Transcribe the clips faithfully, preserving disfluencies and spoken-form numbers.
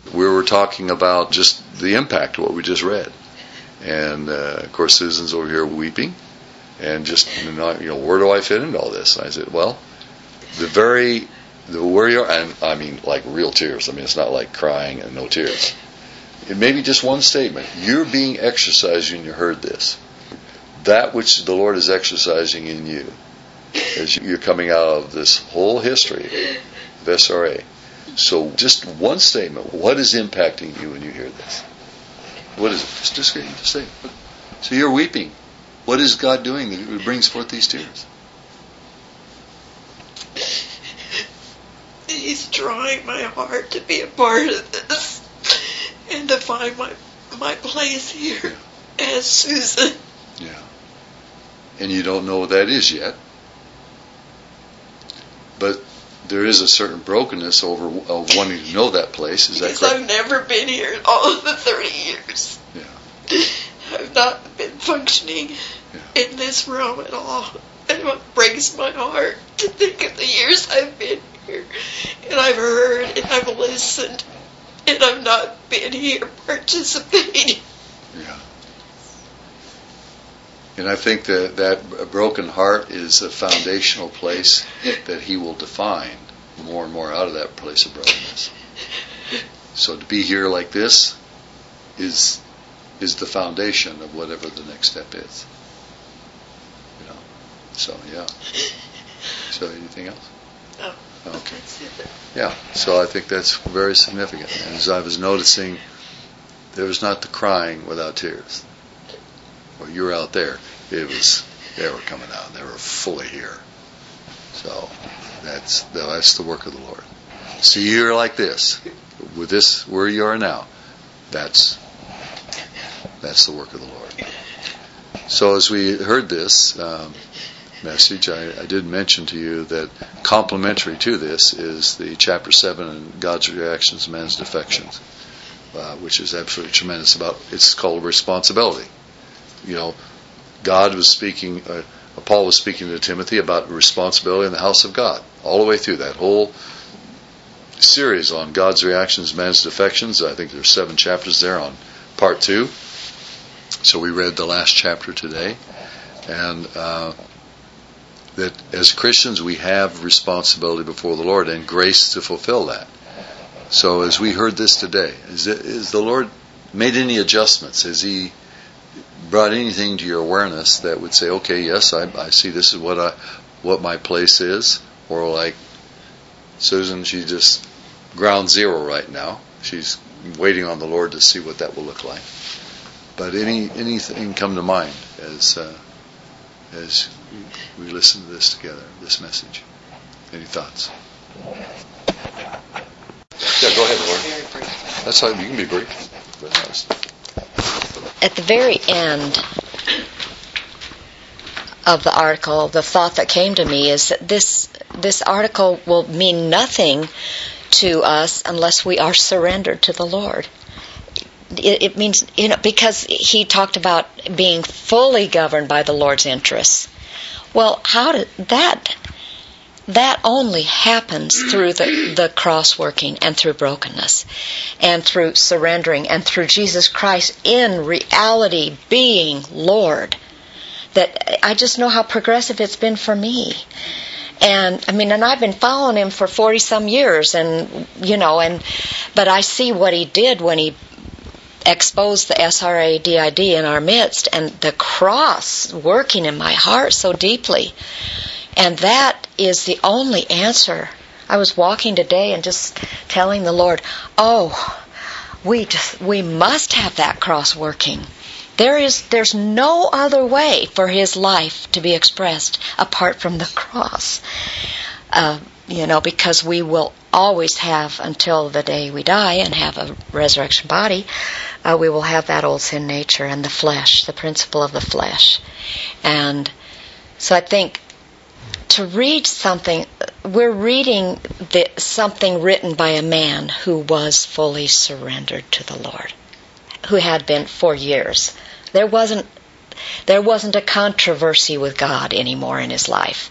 we were talking about just the impact of what we just read. And, uh, of course, Susan's over here weeping. And just, you know, where do I fit into all this? And I said, well, the very, the where you are, and I mean, like real tears. I mean, it's not like crying and no tears. It may be just one statement. You're being exercised when you heard this. That which the Lord is exercising in you as you're coming out of this whole history of S R A. So just one statement. What is impacting you when you hear this? What is it? Just, just, just say it. So you're weeping. What is God doing that brings forth these tears? He's drawing my heart to be a part of this and to find my my place here yeah. as Susan. Yeah. And you don't know what that is yet. But there is a certain brokenness over uh, wanting to know that place. Is because that correct? I've never been here in all of the thirty years. Yeah. I've not been functioning yeah. in this realm at all. And what breaks my heart to think of the years I've been here. And I've heard and I've listened. And I've not been here participating. Yeah. And I think that that broken heart is a foundational place that He will define more and more out of that place of brokenness. So to be here like this is is the foundation of whatever the next step is. You know. So yeah. So anything else? No. Okay. Yeah. So I think that's very significant. And as I was noticing, there was not the crying without tears. Well, you were out there. It was, they were coming out. They were fully here. So that's that's the work of the Lord. So you're like this, with this where you are now. That's that's the work of the Lord. So as we heard this um, message, I, I did mention to you that complementary to this is the chapter seven and God's reactions to man's defections, uh, which is absolutely tremendous. About it's called responsibility. You know, God was speaking, uh, Paul was speaking to Timothy about responsibility in the house of God. All the way through that whole series on God's reactions to man's defections. I think there's seven chapters there on part two. So we read the last chapter today. And uh, that as Christians we have responsibility before the Lord and grace to fulfill that. So as we heard this today, is, it, is the Lord made any adjustments? Has He brought anything to your awareness that would say, okay, yes, I, I see this is what I, what my place is? Or like Susan, she's just ground zero right now. She's waiting on the Lord to see what that will look like. But any anything come to mind as uh, as we listen to this together, this message? Any thoughts? Yeah, go ahead, Lord. That's how you can be brief. At the very end of the article, the thought that came to me is that this this article will mean nothing to us unless we are surrendered to the Lord. It, it means, you know, because he talked about being fully governed by the Lord's interests. Well, how did that? That only happens through the, the cross working and through brokenness and through surrendering and through Jesus Christ in reality being Lord. That I just know how progressive it's been for me. And I mean, and I've been following Him for forty some years, and you know, and but I see what He did when He exposed the S R A D I D in our midst, and the cross working in my heart so deeply. And that is the only answer. I was walking today and just telling the Lord, oh, we just, we must have that cross working. There is, there's no other way for His life to be expressed apart from the cross. Uh, you know, because we will always have, until the day we die and have a resurrection body, uh, we will have that old sin nature and the flesh, the principle of the flesh. And so I think to read something, we're reading the, something written by a man who was fully surrendered to the Lord, who had been for years. There wasn't, there wasn't a controversy with God anymore in his life.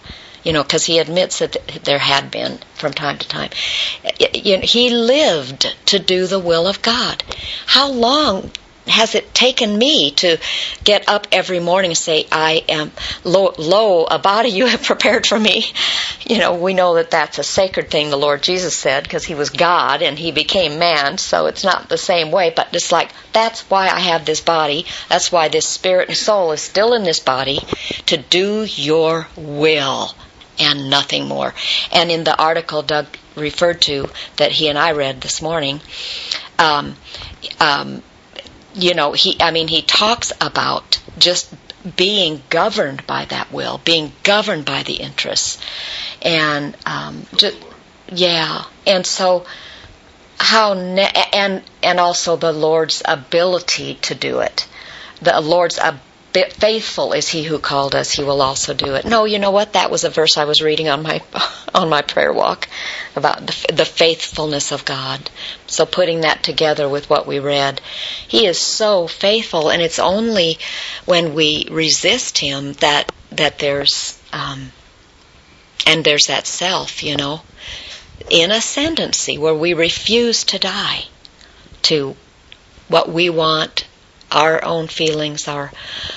you know, because he admits that there had been from time to time. You know, he lived to do the will of God. How long has it taken me to get up every morning and say, I am, lo, lo, a body you have prepared for me? You know, we know that that's a sacred thing, the Lord Jesus said, because he was God and he became man, so it's not the same way, but it's like, that's why I have this body, that's why this spirit and soul is still in this body, to do your will and nothing more. And in the article Doug referred to that he and I read this morning, um, um, you know, he, I mean, he talks about just being governed by that will, being governed by the interests. And, um, just, yeah. And so, how, ne- and, and also the Lord's ability to do it. The Lord's ability. Faithful is he who called us, he will also do it. No, you know what? That was a verse I was reading on my on my prayer walk about the, the faithfulness of God. So putting that together with what we read, he is so faithful, and it's only when we resist him that that there's um, and there's that self, you know, in ascendancy where we refuse to die to what we want, our own feelings, our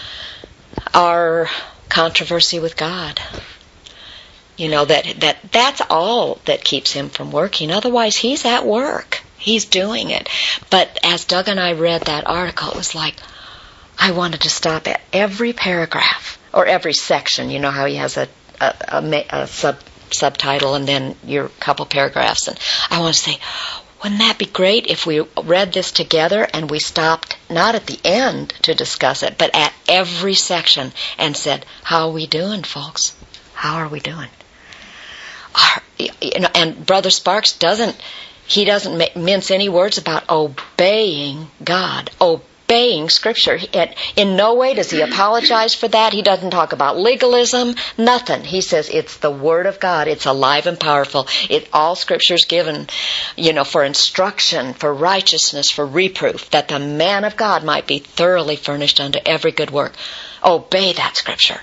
our controversy with God. You know, that, that that's all that keeps him from working. Otherwise, he's at work. He's doing it. But as Doug and I read that article, it was like, I wanted to stop at every paragraph, or every section. You know how he has a, a, a, a sub, subtitle and then your couple paragraphs. And I want to say, wouldn't that be great if we read this together and we stopped not at the end to discuss it, but at every section and said, how are we doing, folks? How are we doing? Are, you know, and Brother Sparks doesn't, he doesn't mince any words about obeying God, obeying Scripture. In no way does he apologize for that. He doesn't talk about legalism, nothing. He says it's the Word of God. It's alive and powerful. It all Scripture's given, you know, for instruction, for righteousness, for reproof, that the man of God might be thoroughly furnished unto every good work. Obey that Scripture.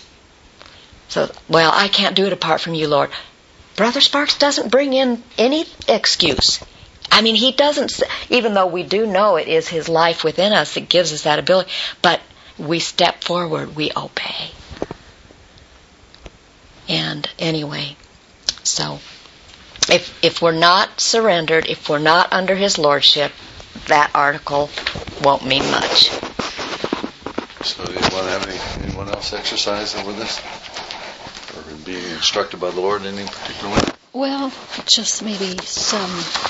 So, well, I can't do it apart from you, Lord. Brother Sparks doesn't bring in any excuse. I mean, he doesn't, even though we do know it is his life within us that gives us that ability, but we step forward, we obey. And anyway, so if if we're not surrendered, if we're not under his lordship, that article won't mean much. So do you want to have any, anyone else exercising with us? Or being instructed by the Lord in any particular way? Well, just maybe some...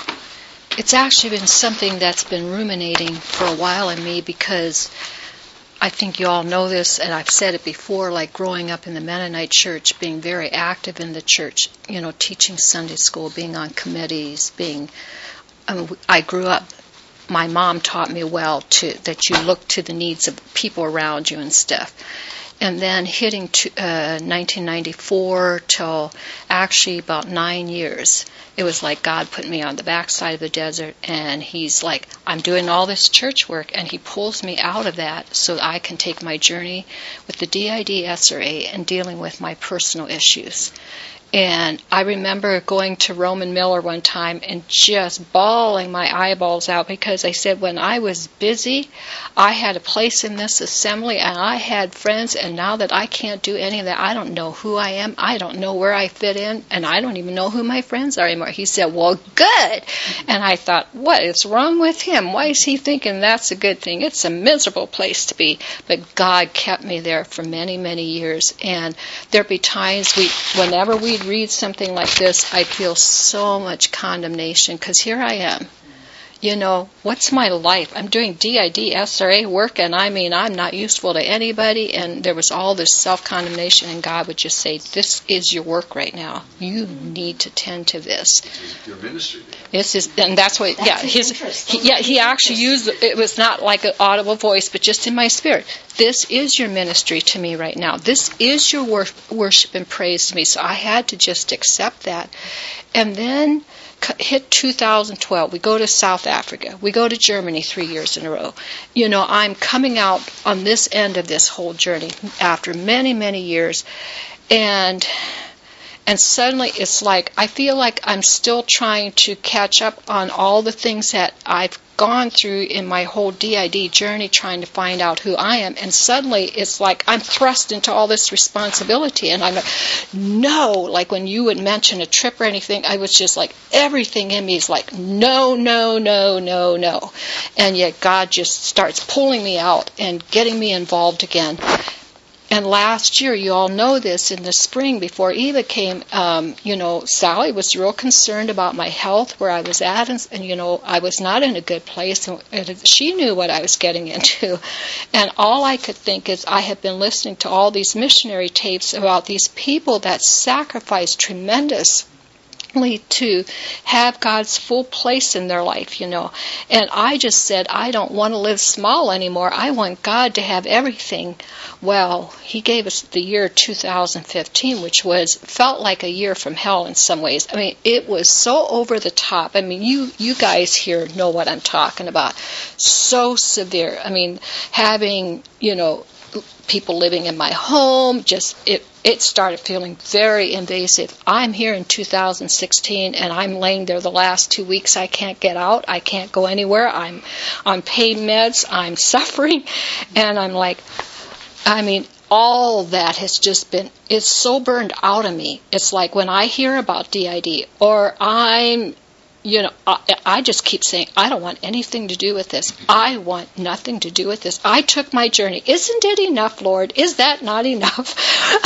It's actually been something that's been ruminating for a while in me, because I think you all know this, and I've said it before, like growing up in the Mennonite church, being very active in the church, you know, teaching Sunday school, being on committees, being, I mean, I grew up, my mom taught me well to that you look to the needs of people around you and stuff. And then hitting to, uh, nineteen ninety-four till actually about nine years, it was like God put me on the backside of the desert, and he's like, I'm doing all this church work, and he pulls me out of that so I can take my journey with the D I D S R A and dealing with my personal issues. And I remember going to Roman Miller one time and just bawling my eyeballs out, because I said, when I was busy, I had a place in this assembly and I had friends, and now that I can't do any of that, I don't know who I am, I don't know where I fit in, and I don't even know who my friends are anymore. He said, well, good. And I thought, what is wrong with him? Why is he thinking that's a good thing? It's a miserable place to be. But God kept me there for many, many years. And there'd be times we, whenever we'd read something like this, I feel so much condemnation, because here I am. You know, what's my life? I'm doing D I D S R A work, and I mean, I'm not useful to anybody, and there was all this self-condemnation, and God would just say, this is your work right now. You need to tend to this. This is your ministry. This is, and that's what, that's yeah, his, he, yeah, he actually used, it was not like an audible voice, but just in my spirit. This is your ministry to me right now. This is your wor- worship and praise to me. So I had to just accept that. And then hit two thousand twelve. We go to South Africa. We go to Germany three years in a row. You know, I'm coming out on this end of this whole journey after many, many years. And And suddenly it's like, I feel like I'm still trying to catch up on all the things that I've gone through in my whole D I D journey, trying to find out who I am. And suddenly it's like I'm thrust into all this responsibility. And I'm like, no, like when you would mention a trip or anything, I was just like, everything in me is like, no, no, no, no, no. And yet God just starts pulling me out and getting me involved again. And last year, you all know this, in the spring before Eva came, um, you know, Sally was real concerned about my health, where I was at, and, and you know, I was not in a good place, and, and she knew what I was getting into. And all I could think is I had been listening to all these missionary tapes about these people that sacrificed tremendous to have God's full place in their life, you know. And I just said, I don't want to live small anymore. I want God to have everything. Well, He gave us the year two thousand fifteen, which was felt like a year from hell in some ways. I mean, it was so over the top. I mean, you you guys here know what I'm talking about. So severe. I mean, having, you know, people living in my home, just it it started feeling very invasive. I'm here in two thousand sixteen, and I'm laying there the last two weeks. I can't get out. I can't go anywhere. I'm on pain meds. I'm suffering. And I'm like, I mean, all that has just been, it's so burned out of me. It's like when I hear about D I D, or I'm, you know, I, I just keep saying, I don't want anything to do with this. I want nothing to do with this. I took my journey. Isn't it enough, Lord? Is that not enough?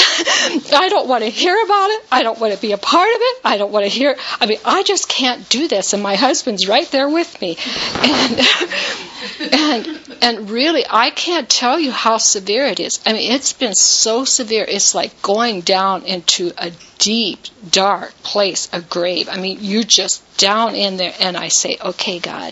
I don't want to hear about it. I don't want to be a part of it. I don't want to hear. I mean, I just can't do this. And my husband's right there with me. And, and, and really, I can't tell you how severe it is. I mean, it's been so severe. It's like going down into a deep, dark place, a grave. I mean, you're just down in there, and I say, okay, God,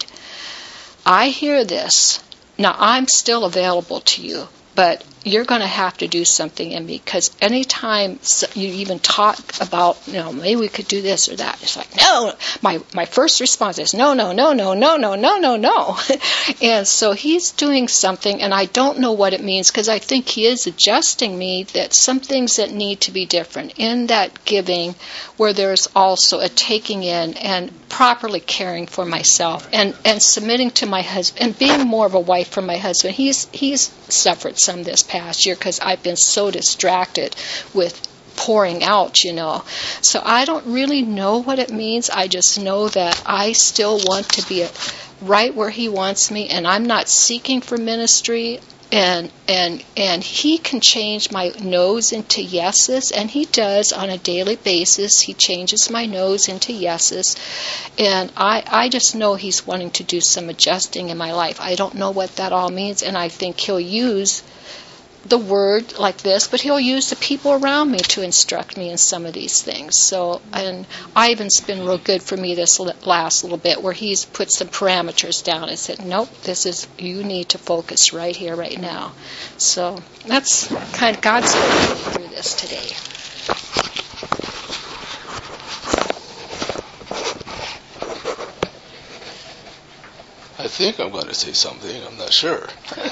I hear this. Now, I'm still available to you, but you're going to have to do something in me, because anytime you even talk about, you know, maybe we could do this or that, it's like, no. My my first response is, no, no, no, no, no, no, no, no, no. And so He's doing something, and I don't know what it means, because I think He is adjusting me, that some things that need to be different in that giving, where there's also a taking in and properly caring for myself, and, and submitting to my husband, and being more of a wife for my husband. He's he's suffered some this past year, because I've been so distracted with pouring out, you know. So I don't really know what it means. I just know that I still want to be a, right where He wants me, and I'm not seeking for ministry. And and and He can change my no's into yeses, and He does on a daily basis. He changes my no's into yeses, and I I just know He's wanting to do some adjusting in my life. I don't know what that all means, and I think He'll use the word like this, but He'll use the people around me to instruct me in some of these things. So, and Ivan's been real good for me this last little bit, where he's put some parameters down and said, nope, this is, you need to focus right here, right now. So that's kind of God's working through this today. I think I'm going to say something. I'm not sure.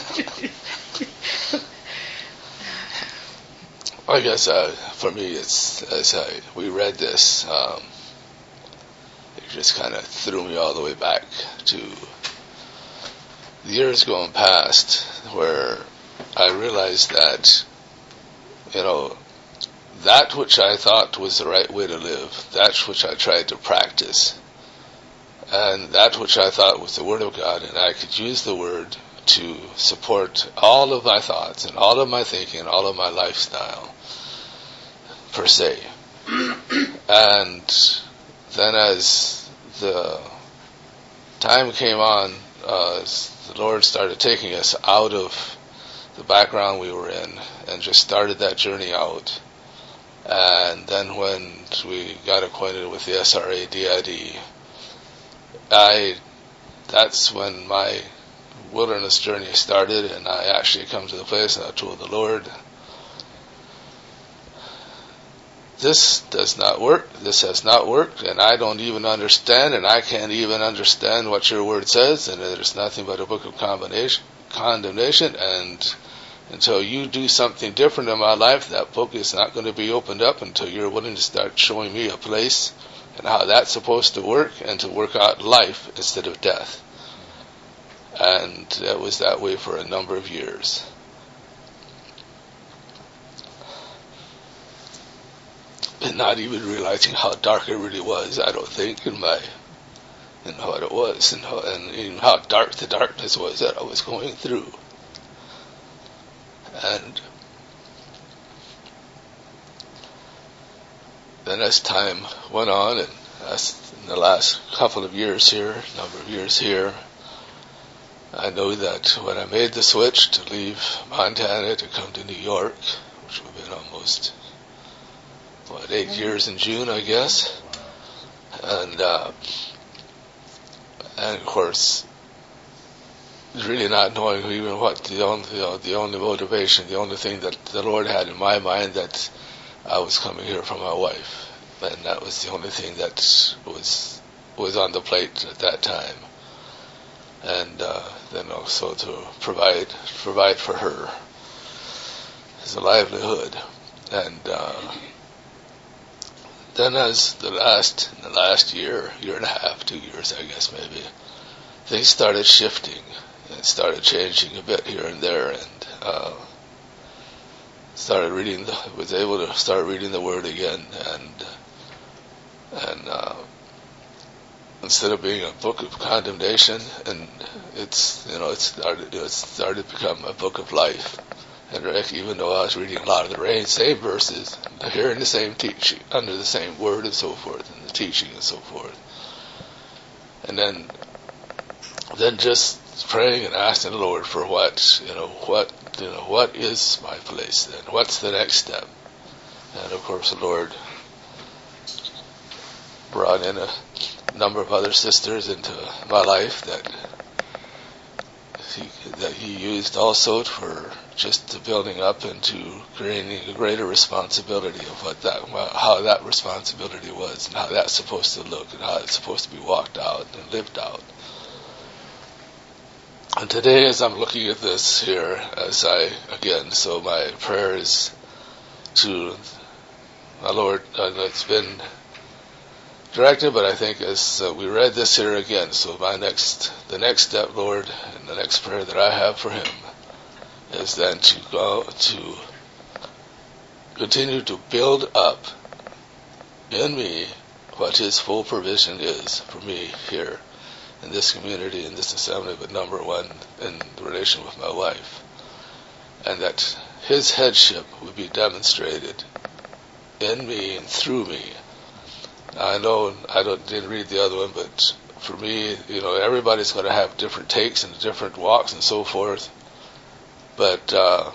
I guess uh, for me, it's as I, we read this, um, it just kind of threw me all the way back to the years going past, where I realized that, you know, that which I thought was the right way to live, that which I tried to practice, and that which I thought was the Word of God, and I could use the Word to support all of my thoughts and all of my thinking and all of my lifestyle, per se. And then as the time came on, uh, the Lord started taking us out of the background we were in and just started that journey out. And then when we got acquainted with the S R A D I D, I, that's when my wilderness journey started, and I actually come to the place and I told the Lord, this does not work, this has not worked, and I don't even understand, and I can't even understand what your word says, and there's nothing but a book of combination, condemnation, and until you do something different in my life, that book is not going to be opened up until you're willing to start showing me a place and how that's supposed to work, and to work out life instead of death. And that was that way for a number of years. And not even realizing how dark it really was, I don't think, in my, and what it was, and how, and even how dark the darkness was that I was going through. And then as time went on, and as in the last couple of years here, number of years here, I know that when I made the switch to leave Montana to come to New York, which would have been almost, what, eight years in June, I guess, and uh, and of course, really not knowing even what the only, you know, the only motivation, the only thing that the Lord had in my mind, that I was coming here for my wife, and that was the only thing that was was on the plate at that time, and uh, then also to provide provide for her as a livelihood, and uh, then as the last the last year, year and a half, two years, I guess maybe, things started shifting. It started changing a bit here and there, and uh, started reading. The, was able to start reading the Word again, and and uh, instead of being a book of condemnation, and it's you know it started it started to become a book of life. And even though I was reading a lot of the same verses, hearing the same teaching under the same Word and so forth, and the teaching and so forth, and then then just praying and asking the Lord for what, you know, what, you know, what is my place then? What's the next step? And of course the Lord brought in a number of other sisters into my life that he, that he used also for just the building up into creating a greater responsibility of what that, how that responsibility was, and how that's supposed to look, and how it's supposed to be walked out and lived out. And today, as I'm looking at this here, as I, again, so my prayer is to my Lord, and it's been directed, but I think as uh, we read this here again, so my next, the next step, Lord, and the next prayer that I have for him is then to go to continue to build up in me what his full provision is for me here in this community, in this assembly, but number one, in relation with my wife. And that his headship would be demonstrated in me and through me. Now, I know I don't, didn't read the other one, but for me, you know, everybody's going to have different takes and different walks and so forth. But, uh,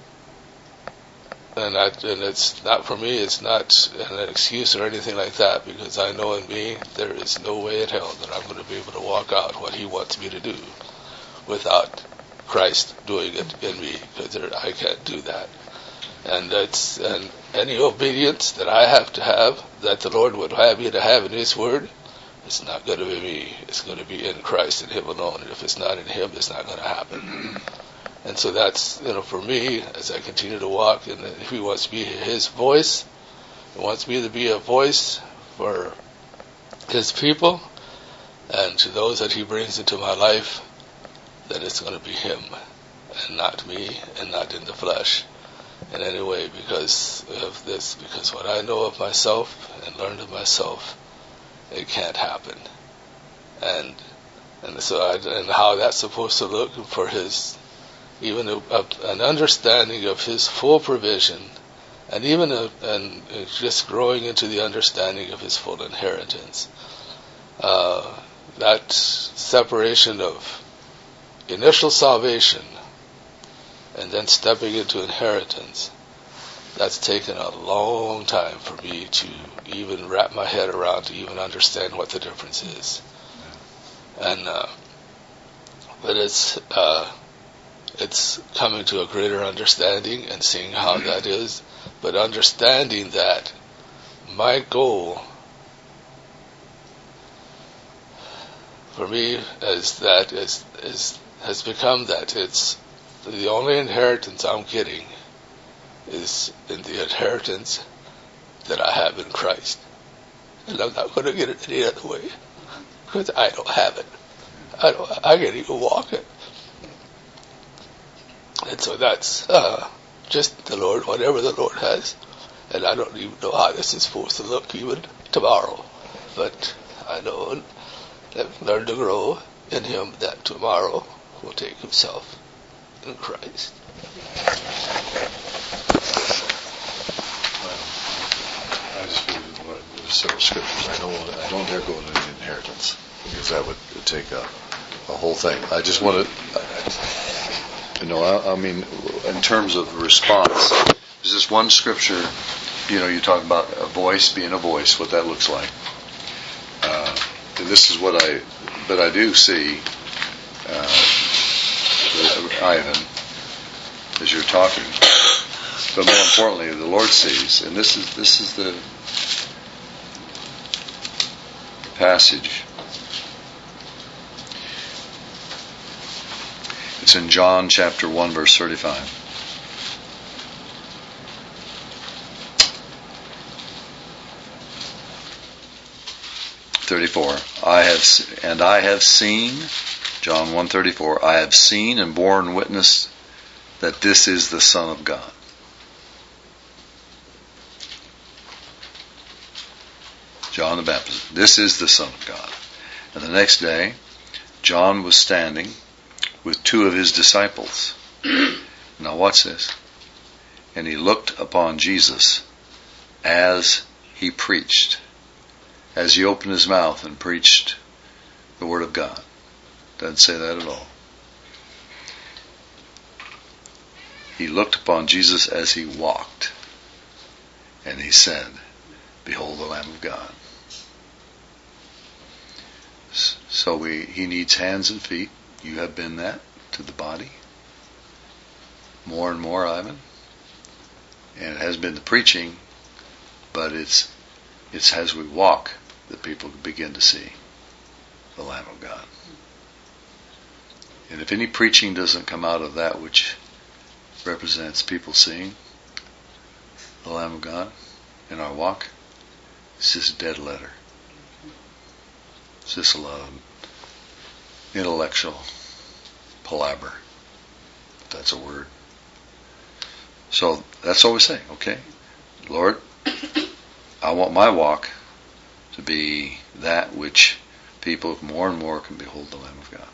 and, I, and it's not for me, it's not an excuse or anything like that, because I know in me there is no way in hell that I'm going to be able to walk out what he wants me to do without Christ doing it in me, because I can't do that. And that's, and any obedience that I have to have, that the Lord would have me to have in his word, it's not going to be me, it's going to be in Christ and him alone. And if it's not in him, it's not going to happen. And so that's, you know, for me, as I continue to walk, and if he wants to be his voice, he wants me to be a voice for his people, and to those that he brings into my life, then it's going to be him, and not me, and not in the flesh in any way, because of this, because what I know of myself and learned of myself, it can't happen. And and so I, and how that's supposed to look for his, even a, a, an understanding of his full provision, and even a, and just growing into the understanding of his full inheritance. Uh, that separation of initial salvation and then stepping into inheritance, that's taken a long time for me to even wrap my head around, to even understand what the difference is. And uh, but it's uh, it's coming to a greater understanding and seeing how that is, but understanding that my goal for me is that is is has become that it's the only inheritance I'm getting is in the inheritance that I have in Christ. And I'm not going to get it any other way, because I don't have it. I don't, I can't even walk it. And so that's uh, just the Lord, whatever the Lord has. And I don't even know how this is supposed to look even tomorrow. But I know that I've learned to grow in Him, that tomorrow will take Himself in Christ. I just feel that there's several scriptures. I don't want, I don't dare go into the inheritance, because that would take a, a whole thing. I just want to, you know, I, I mean, in terms of response, there's this one scripture, you know, you talk about a voice being a voice, what that looks like. Uh, and this is what I, but I do see, uh, Ivan, as you're talking. But more importantly, the Lord sees, and this is this is the passage. It's in John chapter one, verse thirty-five. thirty-four. I have and I have seen, John one thirty-four. I have seen and borne witness that this is the Son of God. John the Baptist. This is the Son of God. And the next day, John was standing with two of his disciples. Now watch this. And he looked upon Jesus as he preached, as he opened his mouth and preached the Word of God. Doesn't say that at all. He looked upon Jesus as he walked, and he said, "Behold the Lamb of God." So we, he needs hands and feet. You have been that to the body. More and more, Ivan. And it has been the preaching, but it's it's as we walk that people begin to see the Lamb of God. And if any preaching doesn't come out of that which represents people seeing the Lamb of God in our walk, it's just a dead letter. It's just a lot of intellectual palaver, if that's a word. So that's what we say, okay? Lord, I want my walk to be that which people more and more can behold the Lamb of God.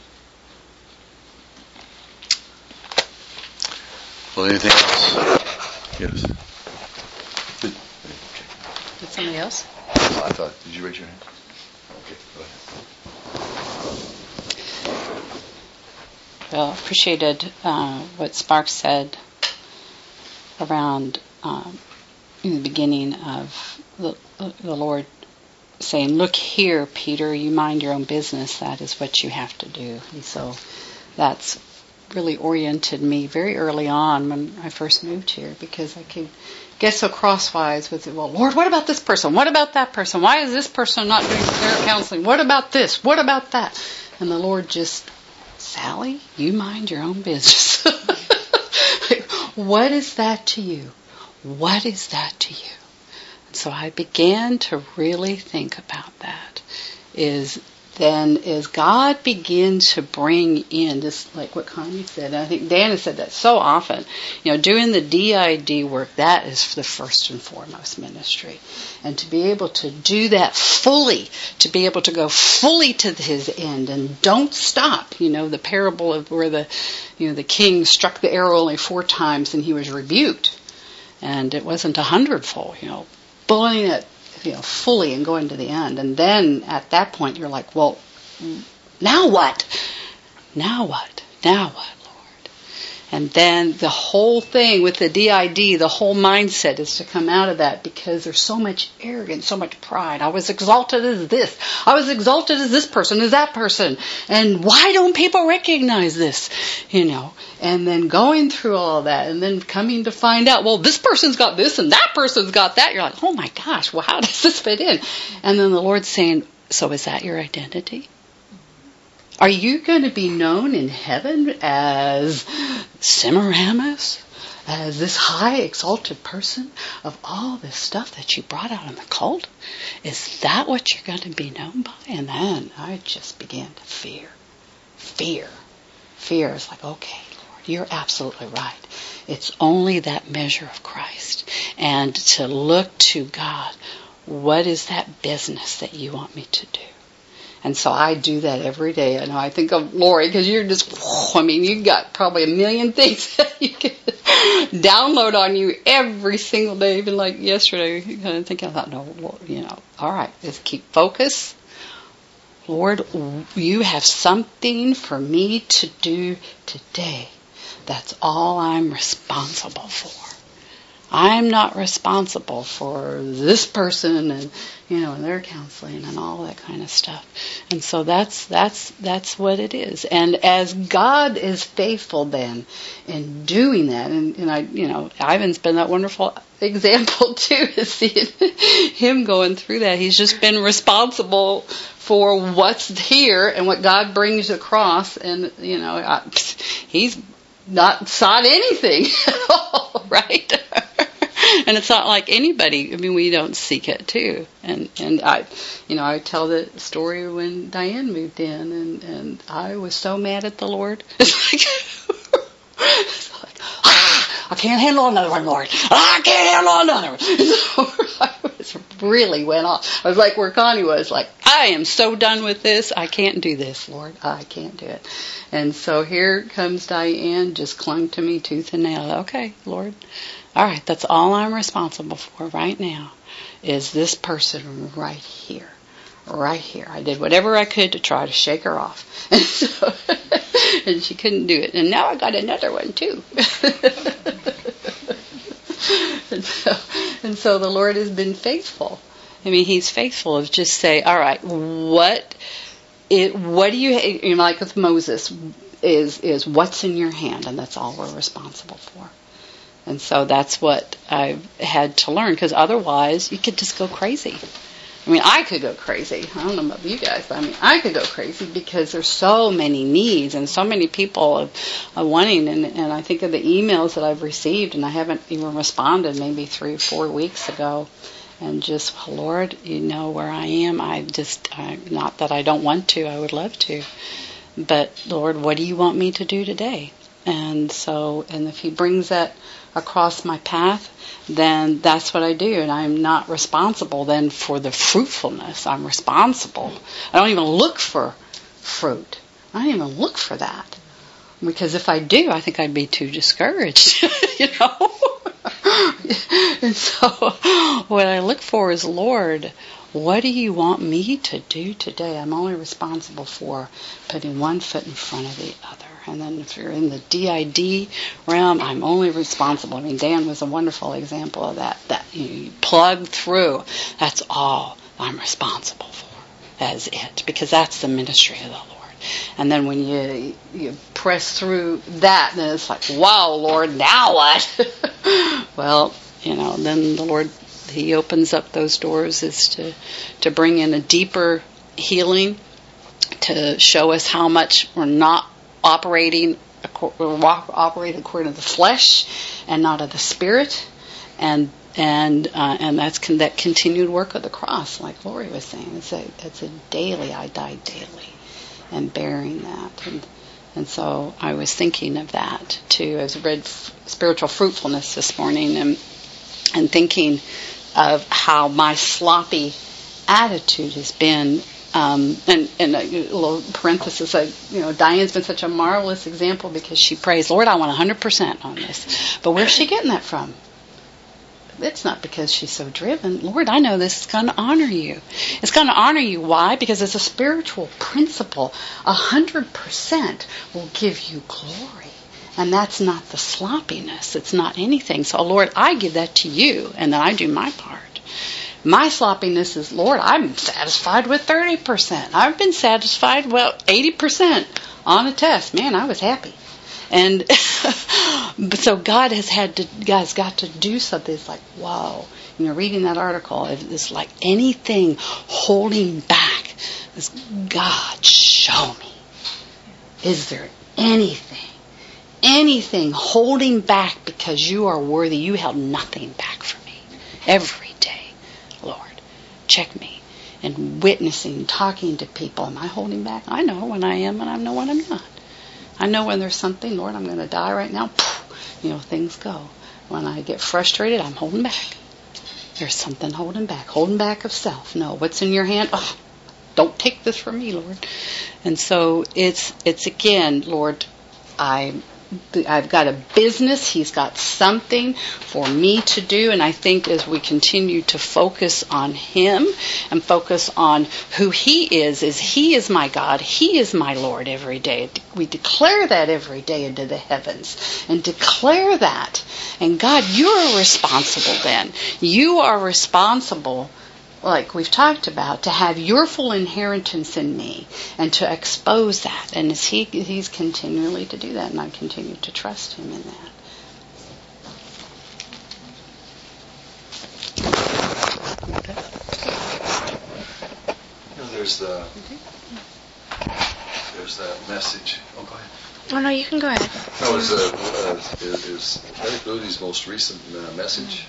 Well, anything else? Yes. Okay. Did somebody else? Oh, I thought, did you raise your hand? Okay, go ahead. Well, appreciated uh, what Sparks said around um, in the beginning of the, the Lord saying, "Look here, Peter, you mind your own business. That is what you have to do." And so that's really oriented me very early on when I first moved here, because I could get so crosswise with it. Well, Lord, what about this person? What about that person? Why is this person not doing prayer counseling? What about this? What about that? And the Lord just, Sally, you mind your own business. What is that to you? What is that to you? And so I began to really think about that. Is then as God begins to bring in this, like what Connie said, and I think Dan has said that so often, you know, doing the D I D work, that is the first and foremost ministry. And to be able to do that fully, to be able to go fully to his end and don't stop, you know, the parable of where the, you know, the king struck the arrow only four times and he was rebuked. And it wasn't a hundredfold, you know, bullying it, you know, fully and going to the end. And then at that point you're like, well, now what? Now what? Now what, Lord? And then the whole thing with the D I D, the whole mindset is to come out of that, because there's so much arrogance, so much pride. I was exalted as this. I was exalted as this person, as that person. And why don't people recognize this? You know, and then going through all that and then coming to find out, well, this person's got this and that person's got that. You're like, oh my gosh, well, how does this fit in? And then the Lord's saying, so is that your identity? Are you going to be known in heaven as Semiramis? As this high exalted person of all this stuff that you brought out in the cult? Is that what you're going to be known by? And then I just began to fear. Fear. Fear is like, okay, Lord, you're absolutely right. It's only that measure of Christ. And to look to God, what is that business that you want me to do? And so I do that every day. I know I think of Lori, because you're just, I mean, you've got probably a million things that you can download on you every single day. Even like yesterday, you kind of thinking, I thought, no, Lord, you know, all right, just keep focus. Lord, you have something for me to do today. That's all I'm responsible for. I'm not responsible for this person and, you know, and their counseling and all that kind of stuff. And so that's, that's, that's what it is. And as God is faithful then in doing that, and, and I, you know, Ivan's been that wonderful example too, to see him going through that. He's just been responsible for what's here and what God brings across. And, you know, I, he's not sought anything at all, right? And it's not like anybody. I mean, we don't seek it too. And and I, you know, I tell the story when Diane moved in, and, and I was so mad at the Lord. It's like, it's like ah, I can't handle another one, Lord. I can't handle another one. So I was really went off. I was like where Connie was, like, I am so done with this. I can't do this, Lord. I can't do it. And so here comes Diane, just clung to me tooth and nail. Okay, Lord. All right, that's all I'm responsible for right now is this person right here. Right here. I did whatever I could to try to shake her off. And, so, and she couldn't do it. And now I got another one too. and, so, and so the Lord has been faithful. I mean, He's faithful of just say, all right, what it, what do you, you know, like with Moses, is is what's in your hand, and that's all we're responsible for. And so that's what I had to learn, because otherwise you could just go crazy. I mean, I could go crazy. I don't know about you guys, but I mean, I could go crazy because there's so many needs and so many people of, of wanting. And, and I think of the emails that I've received, and I haven't even responded maybe three or four weeks ago. And just, Lord, you know where I am. I just, I, not that I don't want to, I would love to. But, Lord, what do you want me to do today? And so, and if He brings that across my path, then that's what I do. And I'm not responsible then for the fruitfulness. I'm responsible. I don't even look for fruit. I don't even look for that. Because if I do, I think I'd be too discouraged, you know. And so what I look for is, Lord, what do you want me to do today? I'm only responsible for putting one foot in front of the other. And then if you're in the D I D realm, I'm only responsible. I mean, Dan was a wonderful example of that. That you, you plug through. That's all I'm responsible for. That's it. Because that's the ministry of the Lord. And then when you you press through that, then it's like, wow, Lord, now what? Well, you know, then the Lord, He opens up those doors is to, to bring in a deeper healing, to show us how much we're not operating operating according to the flesh and not of the Spirit, and and uh, and that's con- that continued work of the cross, like Lori was saying. It's a it's a daily. I die daily, and bearing that, and and so I was thinking of that too. I read f- spiritual fruitfulness this morning, and and thinking of how my sloppy attitude has been. Um, and, and a little parenthesis, I, you know, Diane's been such a marvelous example because she prays, Lord, I want one hundred percent on this. But where's she getting that from? It's not because she's so driven. Lord, I know this is going to honor you. It's going to honor you. Why? Because it's a spiritual principle. one hundred percent will give you glory. And that's not the sloppiness. It's not anything. So, Lord, I give that to you, and then I do my part. My sloppiness is, Lord, I'm satisfied with thirty percent. I've been satisfied, well, eighty percent on a test. Man, I was happy. And so God has had to, God's got to do something. It's like, wow. You know, reading that article, it's like anything holding back. It's, God, show me. Is there anything, anything holding back because you are worthy? You held nothing back for me. Every day, Lord, check me. And witnessing, talking to people. Am I holding back? I know when I am and I know when I'm not. I know when there's something, Lord, I'm going to die right now. You know, things go. When I get frustrated, I'm holding back. There's something holding back. Holding back of self. No, what's in your hand? Oh, don't take this from me, Lord. And so it's, it's again, Lord, I... I've got a business. He's got something for me to do. And I think as we continue to focus on Him and focus on who He is, is He is my God. He is my Lord every day. We declare that every day into the heavens and declare that. And God, you're responsible then. You are responsible, like we've talked about, to have your full inheritance in me and to expose that. And as he, he's continually to do that, and I continue to trust Him in that. You know, there's the there's that message. Oh, go ahead. Oh no, you can go ahead. No, it's uh, uh, it is Eric Ludy's most recent uh, message.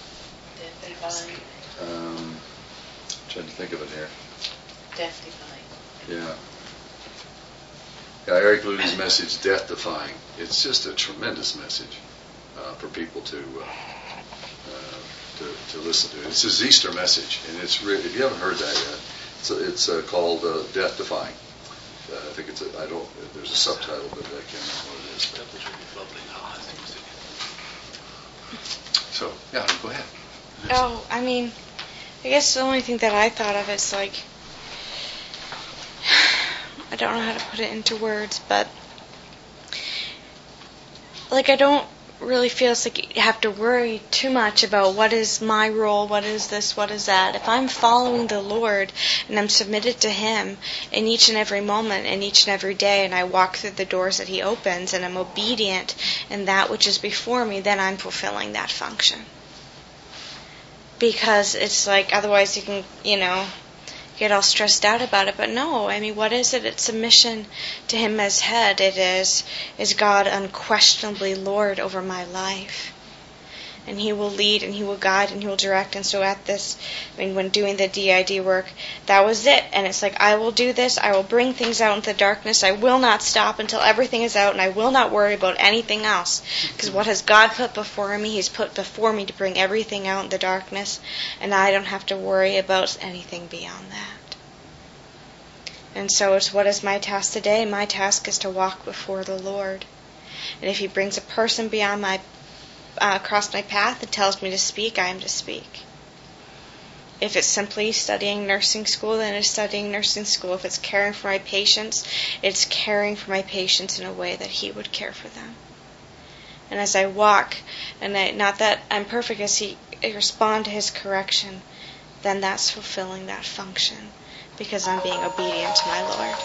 Um, trying to think of it here. Death defying. Yeah. Yeah, Eric Ludy's message, Death Defying. It's just a tremendous message uh, for people to, uh, uh, to to listen to. It's his Easter message, and it's really, if you haven't heard that yet, it's it's uh, called uh, Death Defying. Uh, I think it's a, I don't. There's a subtitle, but I can't remember what it is. So yeah, go ahead. Oh, I mean, I guess the only thing that I thought of is like, I don't know how to put it into words, but like I don't really feel it's like you have to worry too much about what is my role, what is this, what is that. If I'm following the Lord and I'm submitted to Him in each and every moment and each and every day, and I walk through the doors that He opens and I'm obedient in that which is before me, then I'm fulfilling that function. Because it's like, otherwise you can, you know, get all stressed out about it. But no, I mean, what is it? It's submission to Him as head. It is, is God unquestionably Lord over my life. And He will lead and He will guide and He will direct. And so at this, I mean, when doing the D I D work, that was it. And it's like, I will do this. I will bring things out into the darkness. I will not stop until everything is out, and I will not worry about anything else. Because what has God put before me, He's put before me to bring everything out in the darkness. And I don't have to worry about anything beyond that. And so it's, what is my task today? My task is to walk before the Lord. And if He brings a person beyond my Uh, across my path and tells me to speak, I am to speak. If it's simply studying nursing school, then it's studying nursing school. If it's caring for my patients, it's caring for my patients in a way that He would care for them. And as I walk, and I, not that I'm perfect, as He I respond to His correction, then that's fulfilling that function, because I'm being obedient to my Lord.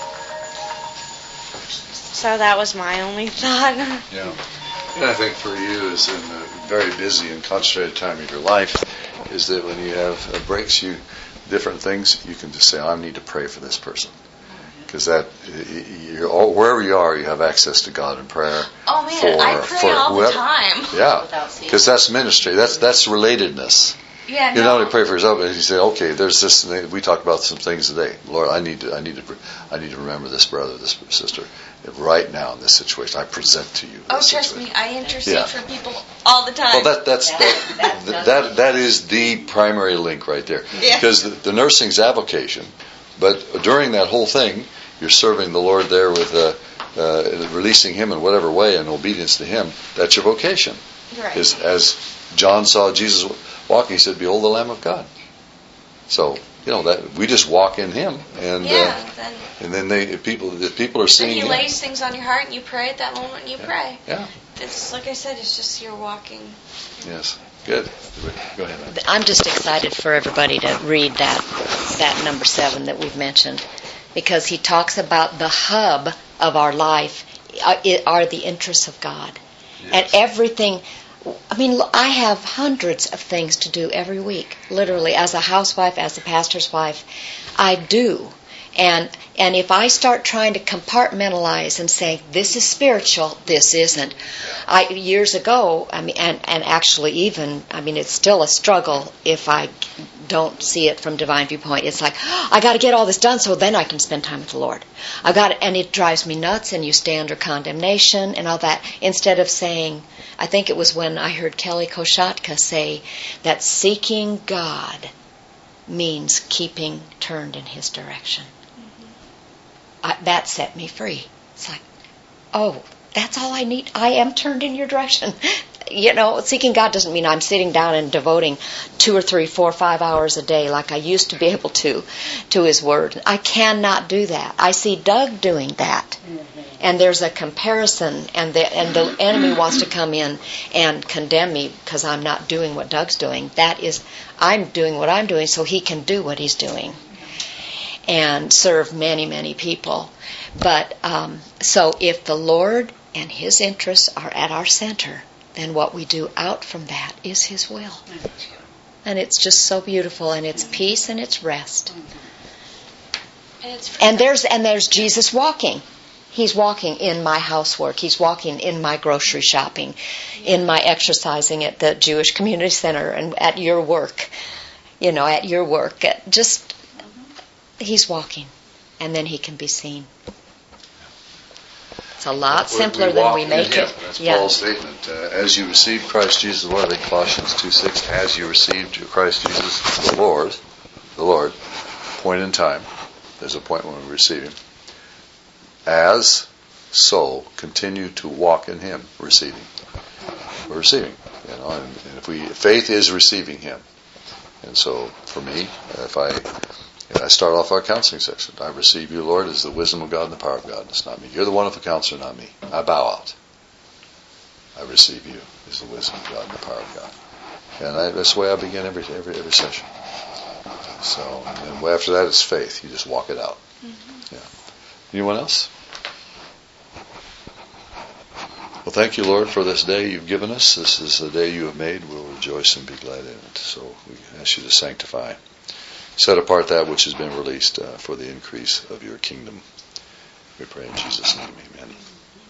So that was my only thought. Yeah. And I think for you, is in a very busy and concentrated time of your life, is that when you have uh, breaks, you different things, you can just say, I need to pray for this person, because that you're all, wherever you are, you have access to God in prayer. Oh man, for, I pray for all whoever. the time. Yeah, because that's ministry. That's that's relatedness. Yeah, you no. not only pray for yourself, but you say, okay, there's this. We talked about some things today. Lord, I need to, I need to, I need to remember this brother, this sister, right now in this situation. I present to you. Oh, this trust situation. me, I intercede Yeah. for people all the time. Well, that that's that that, that that is the primary link right there. Yeah. Because the, the nursing's avocation, but during that whole thing, you're serving the Lord there with uh, uh, releasing Him in whatever way in obedience to Him. That's your vocation. Right. Is, as John saw Jesus walking, he said, "Behold the Lamb of God." So you know that we just walk in Him, and yeah, uh, then, and then they if people if people are then seeing He Him, lays things on your heart, and you pray at that moment, and you yeah. pray. Yeah. It's like I said, it's just you're walking. Yes. Good. Go ahead. I'm just excited for everybody to read that that number seven that we've mentioned, because he talks about the hub of our life are the interests of God. Yes. And everything. I mean, I have hundreds of things to do every week, literally, as a housewife, as a pastor's wife. I do. And and if I start trying to compartmentalize and say this is spiritual, this isn't. I years ago, I mean, and and actually even, I mean, it's still a struggle if I don't see it from divine viewpoint. It's like, oh, I got to get all this done so then I can spend time with the Lord. I've got to, and it drives me nuts, and you stay under condemnation and all that. Instead of saying, I think it was when I heard Kelly Koshatka say that seeking God means keeping turned in His direction. I, that set me free. It's like, oh, that's all I need. I am turned in your direction. You know, seeking God doesn't mean I'm sitting down and devoting two or three, four, five hours a day like I used to be able to, to His Word. I cannot do that. I see Doug doing that. And there's a comparison, and the, and the enemy wants to come in and condemn me because I'm not doing what Doug's doing. That is, I'm doing what I'm doing so he can do what he's doing and serve many, many people. But um, so if the Lord and His interests are at our center, then what we do out from that is His will. And it's just so beautiful, and it's peace and it's rest. And, it's and there's and there's Jesus walking. He's walking in my housework. He's walking in my grocery shopping, in my exercising at the Jewish Community Center, and at your work. You know, at your work. Just, He's walking, and then He can be seen. It's a lot simpler we than we make him. it. That's yeah. Paul's statement. Uh, as you received Christ Jesus, what are they? Colossians two six. As you received Christ Jesus, the Lord, the Lord, point in time. There's a point when we receive Him. As so, continue to walk in Him, receiving. We're receiving, you know. And, and if we, faith is receiving Him. And so, for me, if I. I start off our counseling section. I receive you, Lord, as the wisdom of God and the power of God. It's not me. You're the wonderful counselor, not me. I bow out. I receive you as the wisdom of God and the power of God. And I, that's the way I begin every every every session. So, and then after that, it's faith. You just walk it out. Mm-hmm. Yeah. Anyone else? Well, thank you, Lord, for this day you've given us. This is the day you have made. We'll rejoice and be glad in it. So we ask you to sanctify. Set apart that which has been released uh, for the increase of your kingdom. We pray in Jesus' name, amen.